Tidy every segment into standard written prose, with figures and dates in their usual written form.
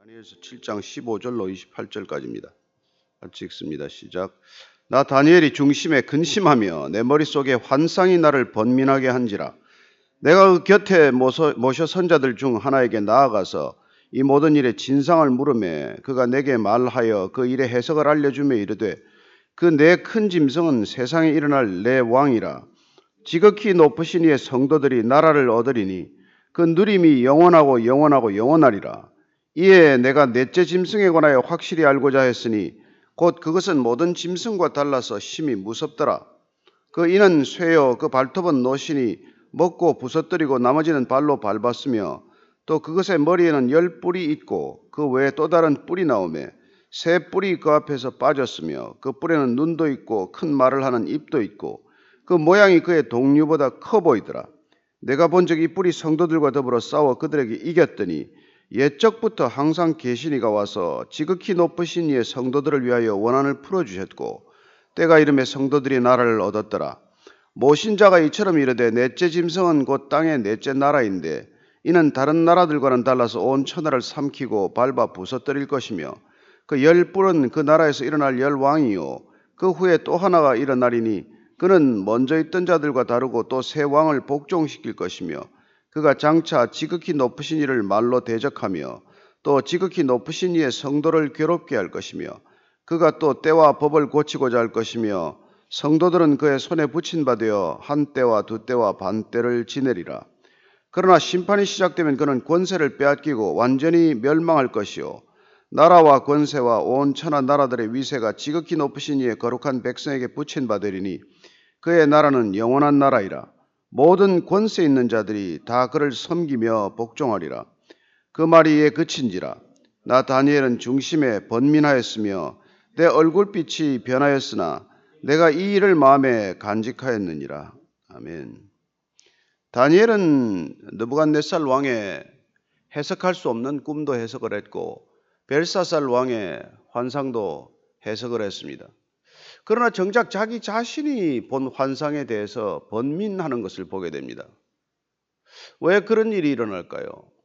다니엘서 7장 15절로 28절까지입니다. 같이 읽습니다. 시작. 나 다니엘이 중심에 근심하며 내 머릿속에 환상이 나를 번민하게 한지라. 내가 그 곁에 모셔 선자들 중 하나에게 나아가서 이 모든 일의 진상을 물으매 그가 내게 말하여 그 일의 해석을 알려주며 이르되 그 내 큰 짐승은 세상에 일어날 내 왕이라. 지극히 높으신 이의 성도들이 나라를 얻으리니 그 누림이 영원하고 영원하고 영원하리라. 이에 내가 넷째 짐승에 관하여 확실히 알고자 했으니 곧 그것은 모든 짐승과 달라서 심히 무섭더라. 그 이는 쇠요 그 발톱은 노시니 먹고 부서뜨리고 나머지는 발로 밟았으며 또 그것의 머리에는 10뿔이 있고 그 외에 또 다른 뿔이 나오매 새 뿔이 그 앞에서 빠졌으며 그 뿔에는 눈도 있고 큰 말을 하는 입도 있고 그 모양이 그의 동류보다 커 보이더라. 내가 본 적 이 뿔이 성도들과 더불어 싸워 그들에게 이겼더니 옛적부터 항상 계신 이가 와서 지극히 높으신 이의 성도들을 위하여 원한을 풀어주셨고 때가 이름에 성도들이 나라를 얻었더라. 모신 자가 이처럼 이르되 넷째 짐승은 곧 땅의 넷째 나라인데 이는 다른 나라들과는 달라서 온 천하를 삼키고 밟아 부서뜨릴 것이며 그 10뿔은 그 나라에서 일어날 10왕이요 그 후에 또 하나가 일어나리니 그는 먼저 있던 자들과 다르고 또 새 왕을 복종시킬 것이며 그가 장차 지극히 높으신 이를 말로 대적하며 또 지극히 높으신 이의 성도를 괴롭게 할 것이며 그가 또 때와 법을 고치고자 할 것이며 성도들은 그의 손에 붙인 바 되어 한 때와 두 때와 반 때를 지내리라. 그러나 심판이 시작되면 그는 권세를 빼앗기고 완전히 멸망할 것이요 나라와 권세와 온 천하 나라들의 위세가 지극히 높으신 이의 거룩한 백성에게 붙인 바 되리니 그의 나라는 영원한 나라이라. 모든 권세 있는 자들이 다 그를 섬기며 복종하리라. 그 말이 이에 그친지라. 나 다니엘은 중심에 번민하였으며 내 얼굴빛이 변하였으나 내가 이 일을 마음에 간직하였느니라. 아멘. 다니엘은 느부갓네살 왕의 해석할 수 없는 꿈도 해석을 했고 벨사살 왕의 환상도 해석을 했습니다. 그러나 정작 자기 자신이 본 환상에 대해서 번민하는 것을 보게 됩니다. 왜 그런 일이 일어날까요?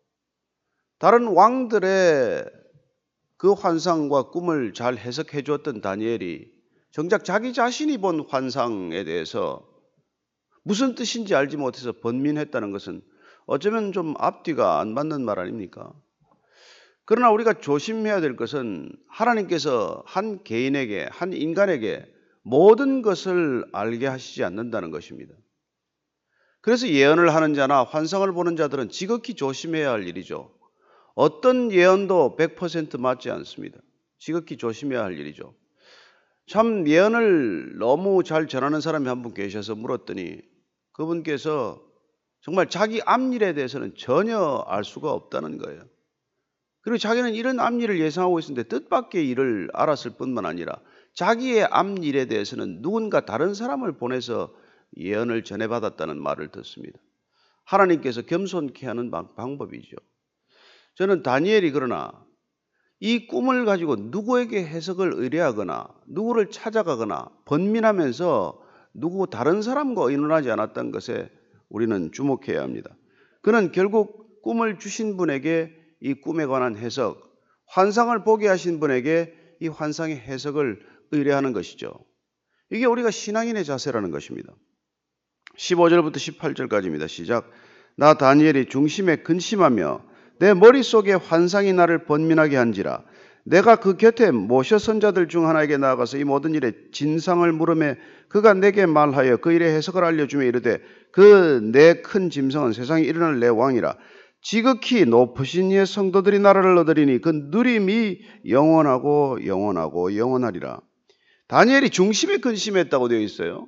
다른 왕들의 그 환상과 꿈을 잘 해석해 주었던 다니엘이 정작 자기 자신이 본 환상에 대해서 무슨 뜻인지 알지 못해서 번민했다는 것은 어쩌면 좀 앞뒤가 안 맞는 말 아닙니까? 그러나 우리가 조심해야 될 것은 하나님께서 한 개인에게, 한 인간에게 모든 것을 알게 하시지 않는다는 것입니다. 그래서 예언을 하는 자나 환상을 보는 자들은 지극히 조심해야 할 일이죠. 어떤 예언도 100% 맞지 않습니다. 지극히 조심해야 할 일이죠. 참 예언을 너무 잘 전하는 사람이 한 분 계셔서 물었더니 그분께서 정말 자기 앞일에 대해서는 전혀 알 수가 없다는 거예요. 그리고 자기는 이런 앞일을 예상하고 있었는데 뜻밖의 일을 알았을 뿐만 아니라 자기의 앞일에 대해서는 누군가 다른 사람을 보내서 예언을 전해받았다는 말을 듣습니다. 하나님께서 겸손케 하는 방법이죠. 저는 다니엘이 그러나 이 꿈을 가지고 누구에게 해석을 의뢰하거나 누구를 찾아가거나 번민하면서 누구 다른 사람과 의논하지 않았던 것에 우리는 주목해야 합니다. 그는 결국 꿈을 주신 분에게 이 꿈에 관한 해석, 환상을 보게 하신 분에게 이 환상의 해석을 의뢰하는 것이죠. 이게 우리가 신앙인의 자세라는 것입니다. 15절부터 18절까지입니다. 시작. 나 다니엘이 중심에 근심하며 내 머릿속에 환상이 나를 번민하게 한지라. 내가 그 곁에 모셔 선자들 중 하나에게 나아가서 이 모든 일의 진상을 물으매 그가 내게 말하여 그 일의 해석을 알려주며 이르되 그 내 큰 짐승은 세상에 일어날 내 왕이라. 지극히 높으신 이의 성도들이 나라를 얻으리니 그 누림이 영원하고 영원하고 영원하리라. 다니엘이 중심에 근심했다고 되어 있어요.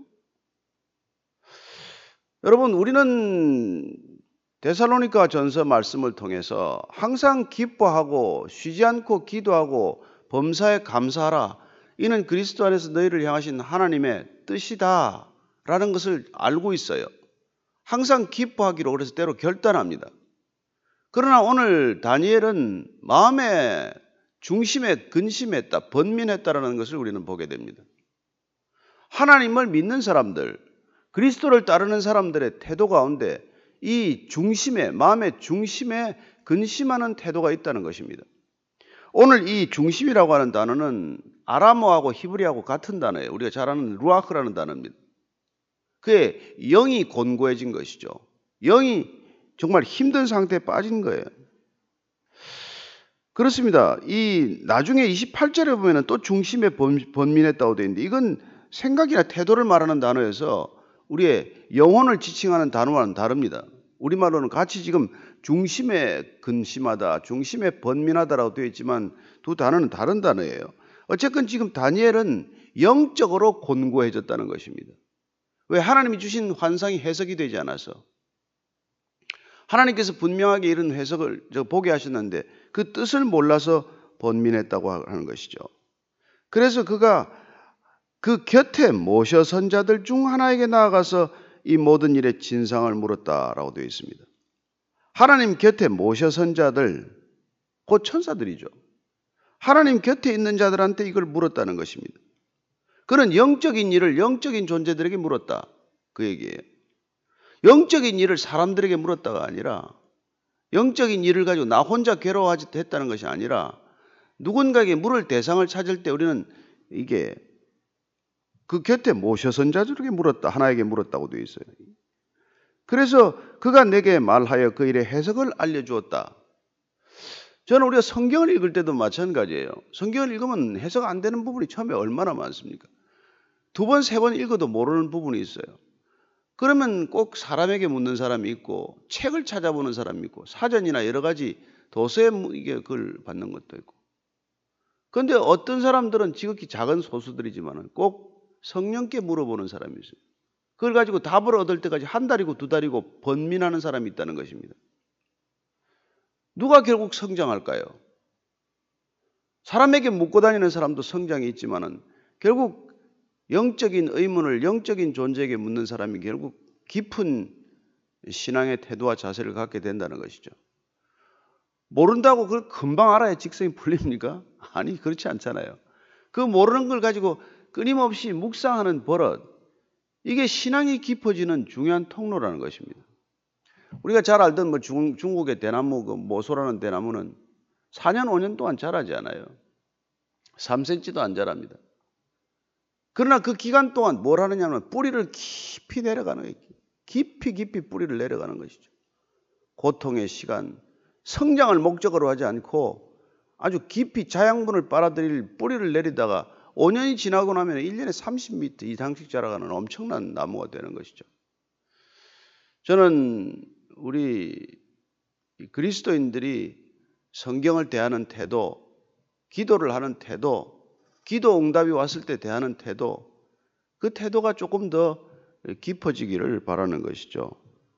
여러분, 우리는 데살로니가 전서 말씀을 통해서 항상 기뻐하고 쉬지 않고 기도하고 범사에 감사하라. 이는 그리스도 안에서 너희를 향하신 하나님의 뜻이다 라는 것을 알고 있어요. 항상 기뻐하기로 그래서 때로 결단합니다. 그러나 오늘 다니엘은 마음의 중심에 근심했다, 번민했다라는 것을 우리는 보게 됩니다. 하나님을 믿는 사람들, 그리스도를 따르는 사람들의 태도 가운데 이 중심에, 마음의 중심에 근심하는 태도가 있다는 것입니다. 오늘 이 중심이라고 하는 단어는 아람어하고 히브리하고 같은 단어예요. 우리가 잘 아는 루아흐라는 단어입니다. 그의 영이 곤고해진 것이죠. 영이 정말 힘든 상태에 빠진 거예요. 그렇습니다. 이 나중에 28절에 보면은 또 중심에 번민했다고 되어 있는데 이건 생각이나 태도를 말하는 단어여서 우리의 영혼을 지칭하는 단어와는 다릅니다. 우리말로는 같이 지금 중심에 근심하다, 중심에 번민하다라고 되어 있지만 두 단어는 다른 단어예요. 어쨌건 지금 다니엘은 영적으로 곤고해졌다는 것입니다. 왜? 하나님이 주신 환상이 해석이 되지 않아서. 하나님께서 분명하게 이런 해석을 보게 하셨는데 그 뜻을 몰라서 번민했다고 하는 것이죠. 그래서 그가 그 곁에 모셔 선 자들 중 하나에게 나아가서 이 모든 일의 진상을 물었다라고 되어 있습니다. 하나님 곁에 모셔 선 자들, 곧 천사들이죠. 하나님 곁에 있는 자들한테 이걸 물었다는 것입니다. 그는 영적인 일을 영적인 존재들에게 물었다. 그 얘기예요. 영적인 일을 사람들에게 물었다가 아니라 영적인 일을 가지고 나 혼자 괴로워했다는 것이 아니라 누군가에게 물을 대상을 찾을 때 우리는 이게 그 곁에 모셔선 자들에게 물었다. 하나에게 물었다고 되어 있어요. 그래서 그가 내게 말하여 그 일의 해석을 알려주었다. 저는 우리가 성경을 읽을 때도 마찬가지예요. 성경을 읽으면 해석 안 되는 부분이 처음에 얼마나 많습니까? 두 번, 세 번 읽어도 모르는 부분이 있어요. 그러면 꼭 사람에게 묻는 사람이 있고 책을 찾아보는 사람이 있고 사전이나 여러 가지 도서에 이게 그걸 받는 것도 있고. 그런데 어떤 사람들은 지극히 작은 소수들이지만 꼭 성령께 물어보는 사람이 있어요. 그걸 가지고 답을 얻을 때까지 한 달이고 두 달이고 번민하는 사람이 있다는 것입니다. 누가 결국 성장할까요? 사람에게 묻고 다니는 사람도 성장이 있지만은 결국 영적인 의문을 영적인 존재에게 묻는 사람이 결국 깊은 신앙의 태도와 자세를 갖게 된다는 것이죠. 모른다고 그걸 금방 알아야 직성이 풀립니까? 아니, 그렇지 않잖아요. 그 모르는 걸 가지고 끊임없이 묵상하는 버릇, 이게 신앙이 깊어지는 중요한 통로라는 것입니다. 우리가 잘 알던 뭐 중국의 대나무, 그 모소라는 대나무는 4년, 5년 동안 자라지 않아요. 3cm도 안 자랍니다. 그러나 그 기간 동안 뭘 하느냐면 뿌리를 깊이 내려가는 거예요. 깊이 뿌리를 내려가는 것이죠. 고통의 시간, 성장을 목적으로 하지 않고 아주 깊이 자양분을 빨아들일 뿌리를 내리다가 5년이 지나고 나면 1년에 30m 이상씩 자라가는 엄청난 나무가 되는 것이죠. 저는 우리 그리스도인들이 성경을 대하는 태도, 기도를 하는 태도, 기도 응답이 왔을 때 대하는 태도, 그 태도가 조금 더 깊어지기를 바라는 것이죠.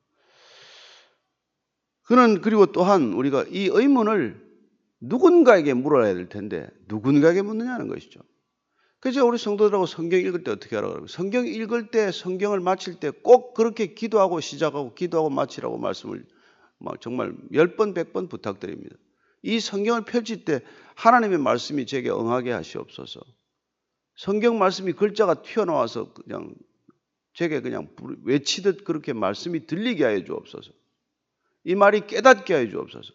그는 그리고 또한 우리가 이 의문을 누군가에게 물어야 될 텐데 누군가에게 묻느냐는 것이죠. 그래서 우리 성도들하고 성경 읽을 때 어떻게 하라고 그래요? 성경 읽을 때 성경을 마칠 때 꼭 그렇게 기도하고 시작하고 기도하고 마치라고 말씀을 정말 10번, 100번 부탁드립니다. 이 성경을 펼칠 때 하나님의 말씀이 제게 응하게 하시옵소서. 성경 말씀이 글자가 튀어나와서 그냥 제게 그냥 외치듯 그렇게 말씀이 들리게 하여 주옵소서. 이 말이 깨닫게 하여 주옵소서.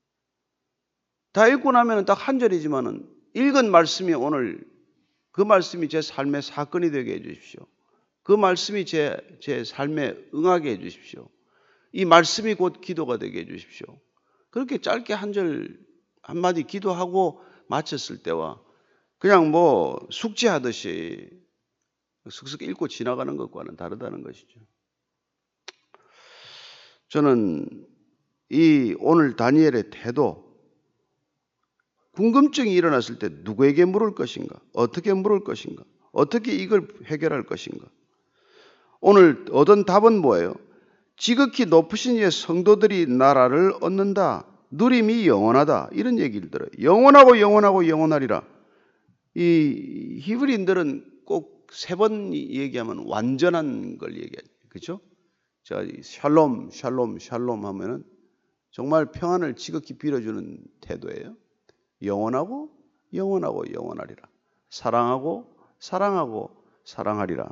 다 읽고 나면 딱 한 절이지만은 읽은 말씀이 오늘 그 말씀이 제 삶의 사건이 되게 해 주십시오. 그 말씀이 제 삶에 응하게 해 주십시오. 이 말씀이 곧 기도가 되게 해 주십시오. 그렇게 짧게 한 절 한마디 기도하고 마쳤을 때와 그냥 뭐 숙제하듯이 슥슥 읽고 지나가는 것과는 다르다는 것이죠. 저는 이 오늘 다니엘의 태도, 궁금증이 일어났을 때 누구에게 물을 것인가? 어떻게 물을 것인가? 어떻게 이걸 해결할 것인가? 오늘 얻은 답은 뭐예요? 지극히 높으신 이의 성도들이 나라를 얻는다. 누림이 영원하다. 이런 얘기를 들어요. 영원하고 영원하리라. 이 히브리인들은 꼭 3번 얘기하면 완전한 걸 얘기하죠. 그렇죠? 자, 샬롬 하면은 정말 평안을 지극히 빌어주는 태도예요. 영원하고 영원하리라. 사랑하고 사랑하리라.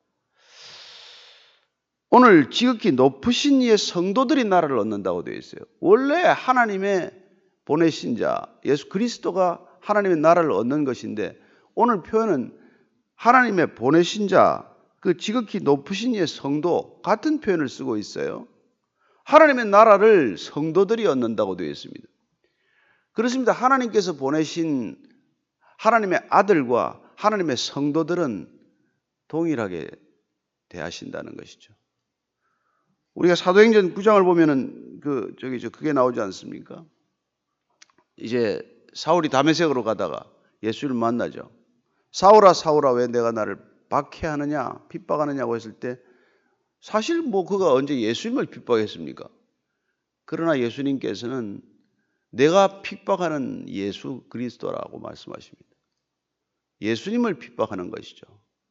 오늘 지극히 높으신 이의 성도들이 나라를 얻는다고 되어 있어요. 원래 하나님의 보내신 자, 예수 그리스도가 하나님의 나라를 얻는 것인데 오늘 표현은 하나님의 보내신 자, 그 지극히 높으신 이의 성도 같은 표현을 쓰고 있어요. 하나님의 나라를 성도들이 얻는다고 되어 있습니다. 그렇습니다. 하나님께서 보내신 하나님의 아들과 하나님의 성도들은 동일하게 대하신다는 것이죠. 우리가 사도행전 9장을 보면은 그게 나오지 않습니까? 이제 사울이 다메섹으로 가다가 예수를 만나죠. 사울아 사울아 왜 내가 나를 박해하느냐 핍박하느냐고 했을 때 사실 그가 언제 예수님을 핍박했습니까? 그러나 예수님께서는 내가 핍박하는 예수 그리스도라고 말씀하십니다. 예수님을 핍박하는 것이죠.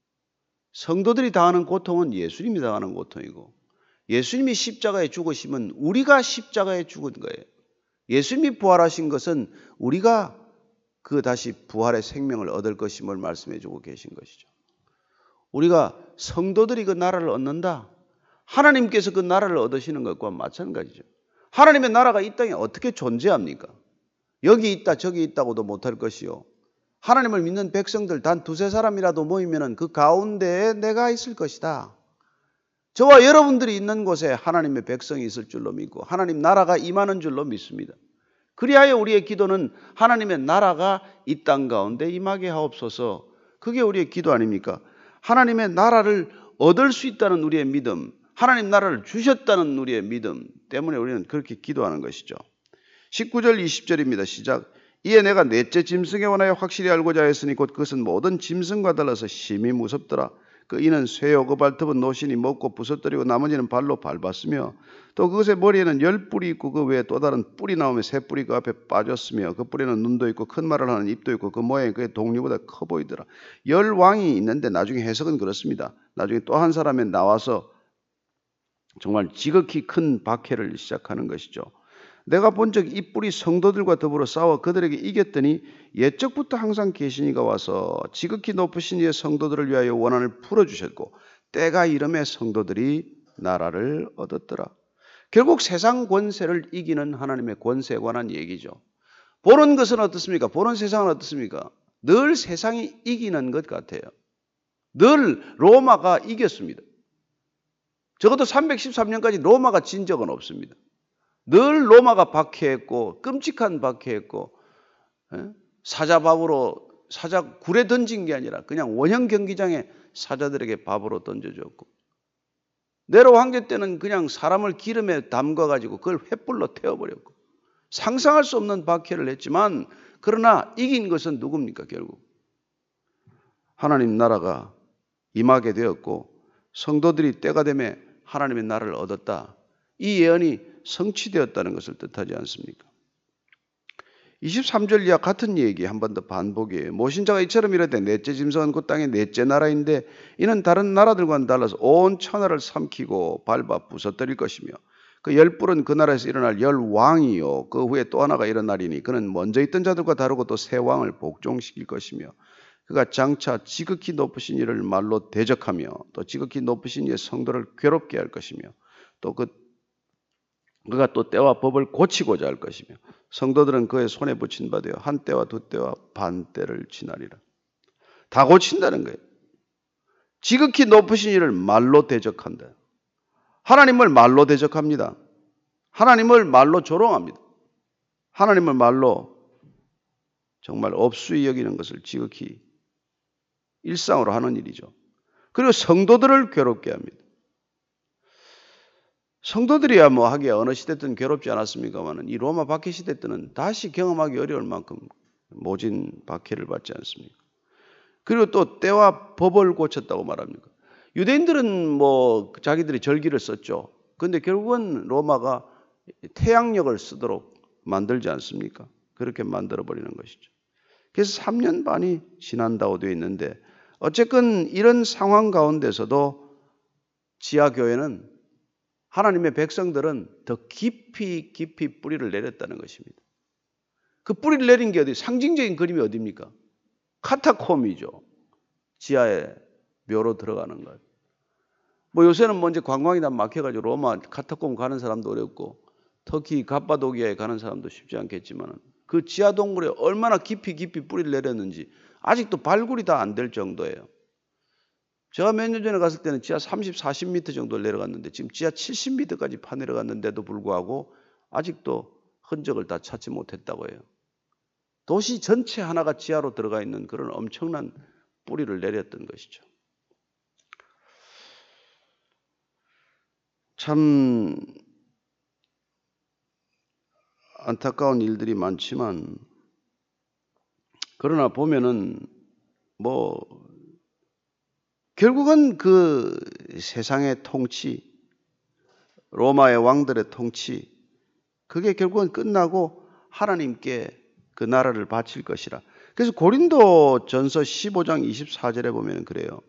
성도들이 당하는 고통은 예수님이 당하는 고통이고 예수님이 십자가에 죽으시면 우리가 십자가에 죽은 거예요. 예수님이 부활하신 것은 우리가 다시 부활의 생명을 얻을 것임을 말씀해 주고 계신 것이죠. 우리가 성도들이 그 나라를 얻는다. 하나님께서 그 나라를 얻으시는 것과 마찬가지죠. 하나님의 나라가 이 땅에 어떻게 존재합니까? 여기 있다 저기 있다고도 못할 것이요. 하나님을 믿는 백성들 단 두세 사람이라도 모이면 그 가운데에 내가 있을 것이다. 저와 여러분들이 있는 곳에 하나님의 백성이 있을 줄로 믿고 하나님 나라가 임하는 줄로 믿습니다. 그리하여 우리의 기도는 하나님의 나라가 이 땅 가운데 임하게 하옵소서. 그게 우리의 기도 아닙니까? 하나님의 나라를 얻을 수 있다는 우리의 믿음, 하나님 나라를 주셨다는 우리의 믿음 때문에 우리는 그렇게 기도하는 것이죠. 19절 20절입니다. 시작. 이에 내가 넷째 짐승에 관하여 확실히 알고자 했으니 곧 그것은 모든 짐승과 달라서 심히 무섭더라. 그 이는 쇠요 그 발톱은 노신이 먹고 부서뜨리고 나머지는 발로 밟았으며 또 그것의 머리에는 10뿔이 있고 그 외에 또 다른 뿔이 나오며 새 뿔이 그 앞에 빠졌으며 그 뿔에는 눈도 있고 큰 말을 하는 입도 있고 그 모양이 그의 동류보다 커 보이더라. 10왕이 있는데 나중에 해석은 그렇습니다. 나중에 또 한 사람이 나와서 정말 지극히 큰 박해를 시작하는 것이죠. 내가 본 적 이 뿔이 성도들과 더불어 싸워 그들에게 이겼더니 옛적부터 항상 계신 이가 와서 지극히 높으신 이의 성도들을 위하여 원한을 풀어주셨고 때가 이름에 성도들이 나라를 얻었더라. 결국 세상 권세를 이기는 하나님의 권세에 관한 얘기죠. 보는 것은 어떻습니까? 보는 세상은 어떻습니까? 늘 세상이 이기는 것 같아요. 늘 로마가 이겼습니다. 적어도 313년까지 로마가 진 적은 없습니다. 늘 로마가 박해했고 끔찍한 박해했고 사자 굴에 던진 게 아니라 그냥 원형 경기장에 사자들에게 밥으로 던져줬고 네로 황제 때는 그냥 사람을 기름에 담가가지고 그걸 횃불로 태워버렸고 상상할 수 없는 박해를 했지만 그러나 이긴 것은 누굽니까? 결국 하나님 나라가 임하게 되었고 성도들이 때가 되매 하나님의 나라를 얻었다. 이 예언이 성취되었다는 것을 뜻하지 않습니까? 23절 이하 같은 얘기 한 번 더 반복이에요. 모신자가 이처럼 이르되 넷째 짐승은 그 땅의 넷째 나라인데 이는 다른 나라들과는 달라서 온 천하를 삼키고 밟아 부서뜨릴 것이며 그 10뿔은 그 나라에서 일어날 10왕이요 그 후에 또 하나가 일어나리니 그는 먼저 있던 자들과 다르고 또 새 왕을 복종시킬 것이며 그가 장차 지극히 높으신 이를 말로 대적하며 또 지극히 높으신 이의 성도를 괴롭게 할 것이며 또 그가 또 때와 법을 고치고자 할 것이며 성도들은 그의 손에 붙인 바 되어 한 때와 두 때와 반 때를 지나리라. 다 고친다는 거예요. 지극히 높으신 이를 말로 대적한다. 하나님을 말로 대적합니다. 하나님을 말로 조롱합니다. 하나님을 말로 정말 업수히 여기는 것을 지극히 일상으로 하는 일이죠. 그리고 성도들을 괴롭게 합니다. 성도들이야 하기야 어느 시대 때는 괴롭지 않았습니까만 이 로마 박해 시대 때는 다시 경험하기 어려울 만큼 모진 박해를 받지 않습니까? 그리고 또 때와 법을 고쳤다고 말합니까? 유대인들은 자기들이 절기를 썼죠. 그런데 결국은 로마가 태양력을 쓰도록 만들지 않습니까? 그렇게 만들어버리는 것이죠. 그래서 3년 반이 지난다고 되어 있는데 어쨌든 이런 상황 가운데서도 지하교회는 하나님의 백성들은 더 깊이 뿌리를 내렸다는 것입니다. 그 뿌리를 내린 게 상징적인 그림이 어디입니까? 카타콤이죠. 지하에 묘로 들어가는 것. 요새는 이제 관광이 다 막혀가지고 로마 카타콤 가는 사람도 어렵고 터키 갑바도기아에 가는 사람도 쉽지 않겠지만 그 지하 동굴에 얼마나 깊이 뿌리를 내렸는지 아직도 발굴이 다 안 될 정도예요. 제가 몇 년 전에 갔을 때는 지하 30, 40m 정도를 내려갔는데 지금 지하 70m까지 파내려갔는데도 불구하고 아직도 흔적을 다 찾지 못했다고 해요. 도시 전체 하나가 지하로 들어가 있는 그런 엄청난 뿌리를 내렸던 것이죠. 참 안타까운 일들이 많지만 그러나 보면은 결국은 그 세상의 통치, 로마의 왕들의 통치, 그게 결국은 끝나고 하나님께 그 나라를 바칠 것이라. 그래서 고린도전서 15장 24절에 보면 그래요.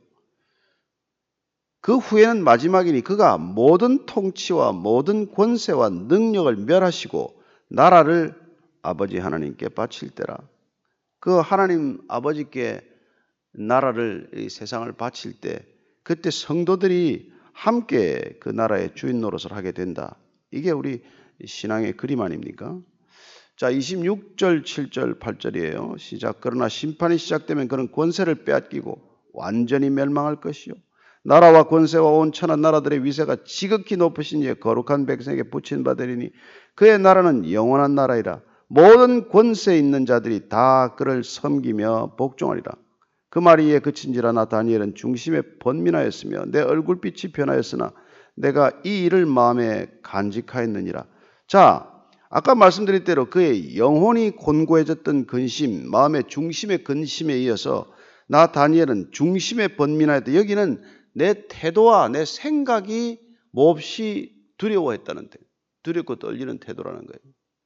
그 후에는 마지막이니 그가 모든 통치와 모든 권세와 능력을 멸하시고 나라를 아버지 하나님께 바칠 때라. 그 하나님 아버지께 나라를, 이 세상을 바칠 때 그때 성도들이 함께 그 나라의 주인 노릇을 하게 된다. 이게 우리 신앙의 그림 아닙니까? 자, 26절, 7절, 8절이에요. 시작. 그러나 심판이 시작되면 그는 권세를 빼앗기고 완전히 멸망할 것이요. 나라와 권세와 온 천한 나라들의 위세가 지극히 높으신 이의 거룩한 백성에게 붙인 바 되리니 그의 나라는 영원한 나라이라. 모든 권세 있는 자들이 다 그를 섬기며 복종하리라. 그 말이 이에 그친지라 나 다니엘은 중심에 번민하였으며 내 얼굴빛이 변하였으나 내가 이 일을 마음에 간직하였느니라. 자, 아까 말씀드린 대로 그의 영혼이 곤고해졌던 근심, 마음의 중심의 근심에 이어서 나 다니엘은 중심에 번민하였다. 여기는 내 태도와 내 생각이 몹시 두려워했다는 데, 두렵고 떨리는 태도라는 거예요.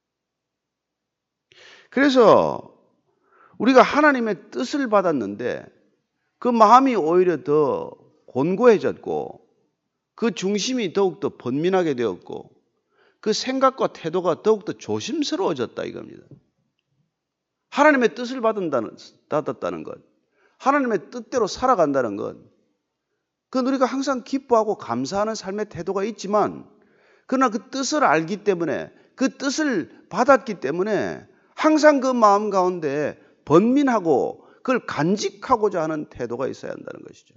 그래서 우리가 하나님의 뜻을 받았는데 그 마음이 오히려 더 곤고해졌고 그 중심이 더욱더 번민하게 되었고 그 생각과 태도가 더욱더 조심스러워졌다 이겁니다. 하나님의 뜻을 받았다는 것, 하나님의 뜻대로 살아간다는 것, 그건 우리가 항상 기뻐하고 감사하는 삶의 태도가 있지만 그러나 그 뜻을 알기 때문에 그 뜻을 받았기 때문에 항상 그 마음 가운데 번민하고 그걸 간직하고자 하는 태도가 있어야 한다는 것이죠.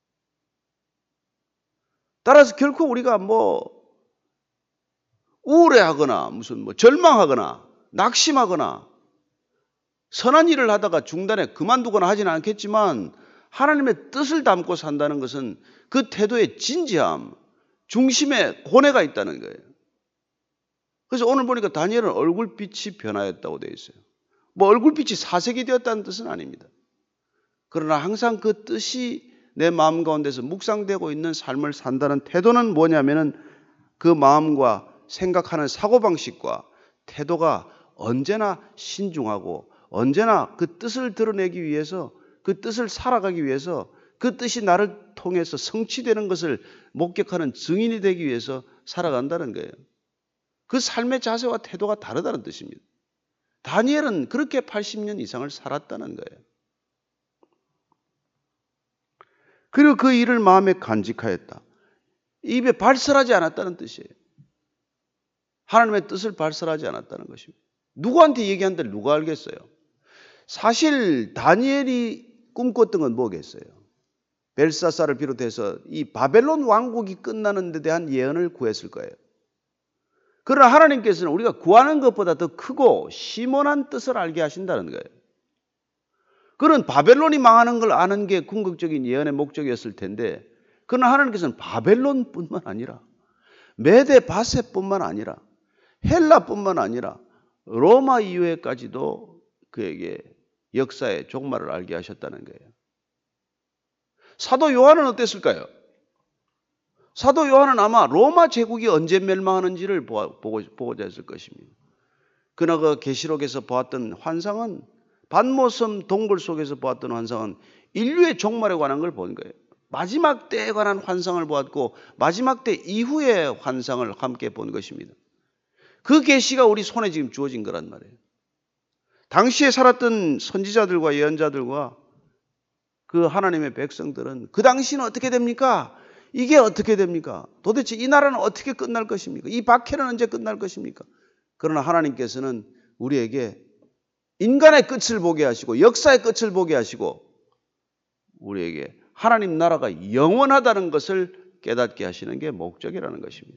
따라서 결코 우리가 우울해하거나 무슨 절망하거나 낙심하거나 선한 일을 하다가 중단에 그만두거나 하지는 않겠지만 하나님의 뜻을 담고 산다는 것은 그 태도의 진지함, 중심에 고뇌가 있다는 거예요. 그래서 오늘 보니까 다니엘은 얼굴빛이 변하였다고 되어 있어요. 얼굴빛이 사색이 되었다는 뜻은 아닙니다. 그러나 항상 그 뜻이 내 마음 가운데서 묵상되고 있는 삶을 산다는 태도는 뭐냐면은 그 마음과 생각하는 사고방식과 태도가 언제나 신중하고 언제나 그 뜻을 드러내기 위해서 그 뜻을 살아가기 위해서 그 뜻이 나를 통해서 성취되는 것을 목격하는 증인이 되기 위해서 살아간다는 거예요. 그 삶의 자세와 태도가 다르다는 뜻입니다. 다니엘은 그렇게 80년 이상을 살았다는 거예요. 그리고 그 일을 마음에 간직하였다. 입에 발설하지 않았다는 뜻이에요. 하나님의 뜻을 발설하지 않았다는 것입니다. 누구한테 얘기하는데 누가 알겠어요? 사실 다니엘이 꿈꿨던 건 뭐겠어요? 벨사사를 비롯해서 이 바벨론 왕국이 끝나는 데 대한 예언을 구했을 거예요. 그러나 하나님께서는 우리가 구하는 것보다 더 크고 심원한 뜻을 알게 하신다는 거예요. 그런 바벨론이 망하는 걸 아는 게 궁극적인 예언의 목적이었을 텐데 그러나 하나님께서는 바벨론뿐만 아니라 메데 바세뿐만 아니라 헬라뿐만 아니라 로마 이후에까지도 그에게 역사의 종말을 알게 하셨다는 거예요. 사도 요한은 어땠을까요? 사도 요한은 아마 로마 제국이 언제 멸망하는지를 보고자 했을 것입니다. 그러나 그 계시록에서 보았던 환상은 반모섬 동굴 속에서 보았던 환상은 인류의 종말에 관한 걸 본 거예요. 마지막 때에 관한 환상을 보았고 마지막 때 이후의 환상을 함께 본 것입니다. 그 계시가 우리 손에 지금 주어진 거란 말이에요. 당시에 살았던 선지자들과 예언자들과 그 하나님의 백성들은 그 당시는 어떻게 됩니까? 이게 어떻게 됩니까? 도대체 이 나라는 어떻게 끝날 것입니까? 이 박해는 언제 끝날 것입니까? 그러나 하나님께서는 우리에게 인간의 끝을 보게 하시고 역사의 끝을 보게 하시고 우리에게 하나님 나라가 영원하다는 것을 깨닫게 하시는 게 목적이라는 것입니다.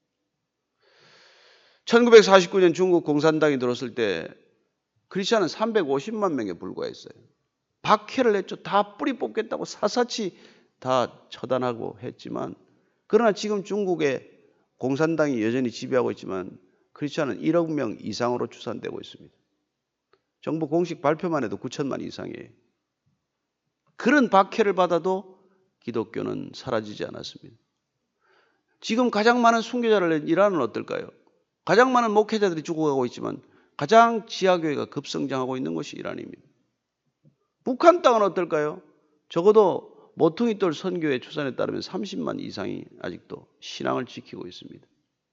1949년 중국 공산당이 들어섰을 때 크리스천은 350만 명에 불과했어요. 박해를 했죠. 다 뿌리 뽑겠다고 사사치 다 처단하고 했지만, 그러나 지금 중국의 공산당이 여전히 지배하고 있지만 크리스천은 1억 명 이상으로 추산되고 있습니다. 정부 공식 발표만 해도 9천만 이상이에요. 그런 박해를 받아도 기독교는 사라지지 않았습니다. 지금 가장 많은 순교자를 낸 이란은 어떨까요? 가장 많은 목회자들이 죽어가고 있지만 가장 지하교회가 급성장하고 있는 것이 이란입니다. 북한 땅은 어떨까요? 적어도 모퉁이돌 선교회 추산에 따르면 30만 이상이 아직도 신앙을 지키고 있습니다.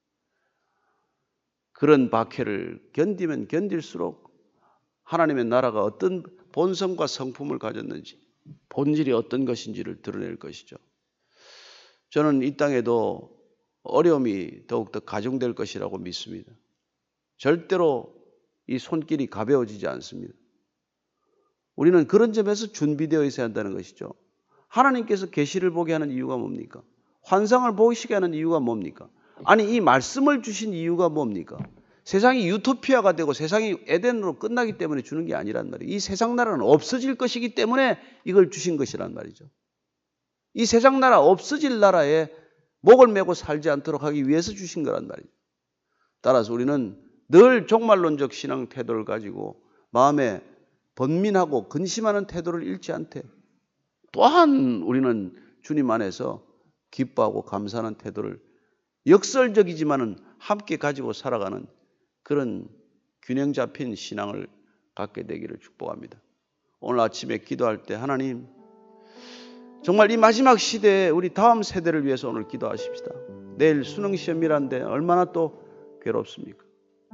그런 박해를 견디면 견딜수록 하나님의 나라가 어떤 본성과 성품을 가졌는지, 본질이 어떤 것인지를 드러낼 것이죠. 저는 이 땅에도 어려움이 더욱더 가중될 것이라고 믿습니다. 절대로 이 손길이 가벼워지지 않습니다. 우리는 그런 점에서 준비되어 있어야 한다는 것이죠. 하나님께서 계시를 보게 하는 이유가 뭡니까? 환상을 보시게 하는 이유가 뭡니까? 아니, 이 말씀을 주신 이유가 뭡니까? 세상이 유토피아가 되고 세상이 에덴으로 끝나기 때문에 주는 게 아니란 말이에요. 이 세상 나라는 없어질 것이기 때문에 이걸 주신 것이란 말이죠. 이 세상 나라, 없어질 나라에 목을 메고 살지 않도록 하기 위해서 주신 거란 말이죠. 따라서 우리는 늘 종말론적 신앙 태도를 가지고 마음에 번민하고 근심하는 태도를 잃지 않되, 또한 우리는 주님 안에서 기뻐하고 감사하는 태도를 역설적이지만은 함께 가지고 살아가는 그런 균형 잡힌 신앙을 갖게 되기를 축복합니다. 오늘 아침에 기도할 때 하나님, 정말 이 마지막 시대에 우리 다음 세대를 위해서 오늘 기도하십시다. 내일 수능시험이란데 얼마나 또 괴롭습니까?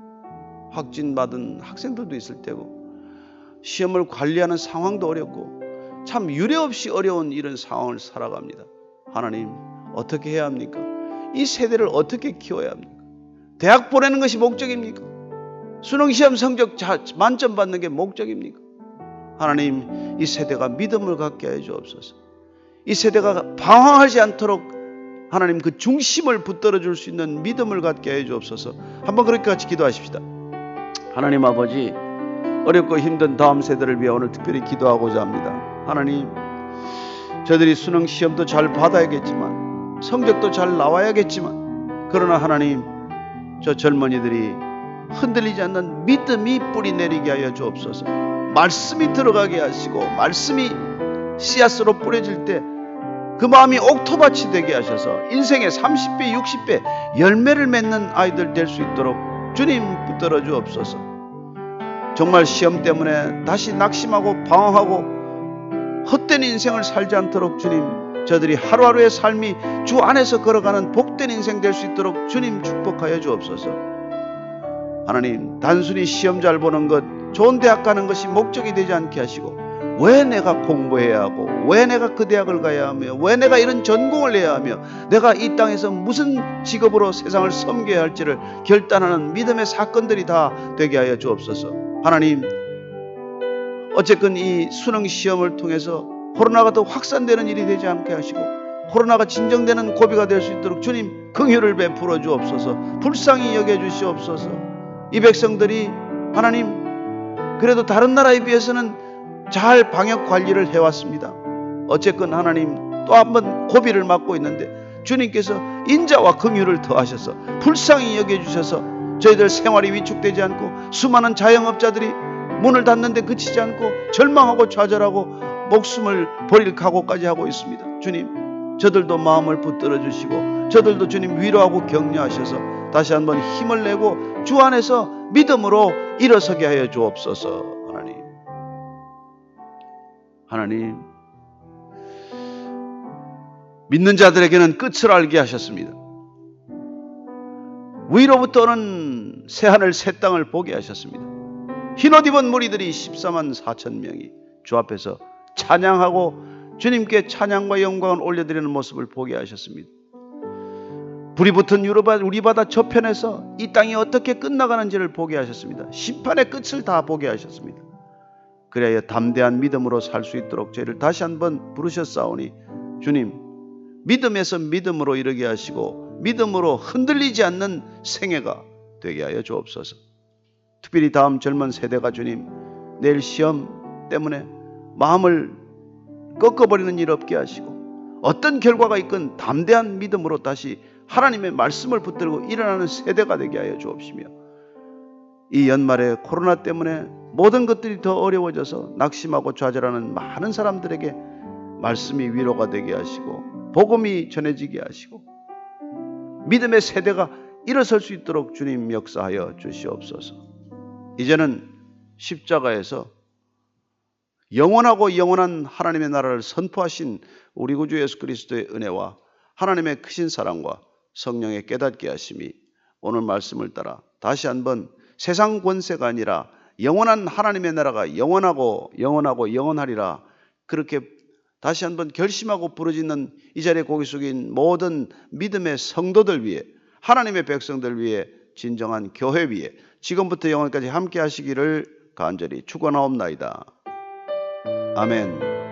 확진받은 학생들도 있을 테고 시험을 관리하는 상황도 어렵고 참 유례없이 어려운 이런 상황을 살아갑니다. 하나님, 어떻게 해야 합니까? 이 세대를 어떻게 키워야 합니까? 대학 보내는 것이 목적입니까? 수능시험 성적 만점 받는 게 목적입니까? 하나님, 이 세대가 믿음을 갖게 해 주옵소서. 이 세대가 방황하지 않도록 하나님 그 중심을 붙들어 줄 수 있는 믿음을 갖게 해 주옵소서. 한번 그렇게 같이 기도하십시다. 하나님 아버지, 어렵고 힘든 다음 세대를 위해 오늘 특별히 기도하고자 합니다. 하나님, 저들이 수능 시험도 잘 받아야겠지만 성적도 잘 나와야겠지만, 그러나 하나님, 저 젊은이들이 흔들리지 않는 믿음이 뿌리 내리게 하여 주옵소서. 말씀이 들어가게 하시고 말씀이 씨앗으로 뿌려질 때 그 마음이 옥토밭이 되게 하셔서 인생의 30배, 60배 열매를 맺는 아이들 될 수 있도록 주님 붙들어 주옵소서. 정말 시험 때문에 다시 낙심하고 방황하고 헛된 인생을 살지 않도록 주님, 저들이 하루하루의 삶이 주 안에서 걸어가는 복된 인생 될 수 있도록 주님 축복하여 주옵소서. 하나님, 단순히 시험 잘 보는 것, 좋은 대학 가는 것이 목적이 되지 않게 하시고, 왜 내가 공부해야 하고, 왜 내가 그 대학을 가야 하며, 왜 내가 이런 전공을 해야 하며, 내가 이 땅에서 무슨 직업으로 세상을 섬겨야 할지를 결단하는 믿음의 사건들이 다 되게 하여 주옵소서. 하나님, 어쨌든 이 수능 시험을 통해서 코로나가 더 확산되는 일이 되지 않게 하시고, 코로나가 진정되는 고비가 될 수 있도록 주님 긍휼을 베풀어 주옵소서. 불쌍히 여겨 주시옵소서. 이 백성들이 하나님, 그래도 다른 나라에 비해서는 잘 방역 관리를 해왔습니다. 어쨌건 하나님, 또 한 번 고비를 맞고 있는데 주님께서 인자와 긍휼을 더하셔서 불쌍히 여겨주셔서 저희들 생활이 위축되지 않고 수많은 자영업자들이 문을 닫는데 그치지 않고 절망하고 좌절하고 목숨을 버릴 각오까지 하고 있습니다. 주님, 저들도 마음을 붙들어 주시고 저들도 주님 위로하고 격려하셔서 다시 한번 힘을 내고 주 안에서 믿음으로 일어서게 하여 주옵소서. 하나님, 믿는 자들에게는 끝을 알게 하셨습니다. 위로부터는 새하늘 새 땅을 보게 하셨습니다. 흰옷 입은 무리들이 14만 4천 명이 주 앞에서 찬양하고 주님께 찬양과 영광을 올려드리는 모습을 보게 하셨습니다. 불이 붙은 우리 바다 저편에서 이 땅이 어떻게 끝나가는지를 보게 하셨습니다. 심판의 끝을 다 보게 하셨습니다. 그래야 담대한 믿음으로 살 수 있도록 저희를 다시 한번 부르셨사오니 주님, 믿음에서 믿음으로 이르게 하시고 믿음으로 흔들리지 않는 생애가 되게 하여 주옵소서. 특별히 다음 젊은 세대가 주님, 내일 시험 때문에 마음을 꺾어버리는 일 없게 하시고 어떤 결과가 있건 담대한 믿음으로 다시 하나님의 말씀을 붙들고 일어나는 세대가 되게 하여 주옵시며, 이 연말에 코로나 때문에 모든 것들이 더 어려워져서 낙심하고 좌절하는 많은 사람들에게 말씀이 위로가 되게 하시고 복음이 전해지게 하시고 믿음의 세대가 일어설 수 있도록 주님 역사하여 주시옵소서. 이제는 십자가에서 영원하고 영원한 하나님의 나라를 선포하신 우리 구주 예수 그리스도의 은혜와 하나님의 크신 사랑과 성령의 깨닫게 하심이 오늘 말씀을 따라 다시 한번 세상 권세가 아니라 영원한 하나님의 나라가 영원하고 영원하리라, 그렇게 다시 한번 결심하고 부르짖는 이 자리에 고개 숙인 모든 믿음의 성도들 위해, 하나님의 백성들 위해, 진정한 교회 위에 지금부터 영원까지 함께 하시기를 간절히 축원하옵나이다. 아멘.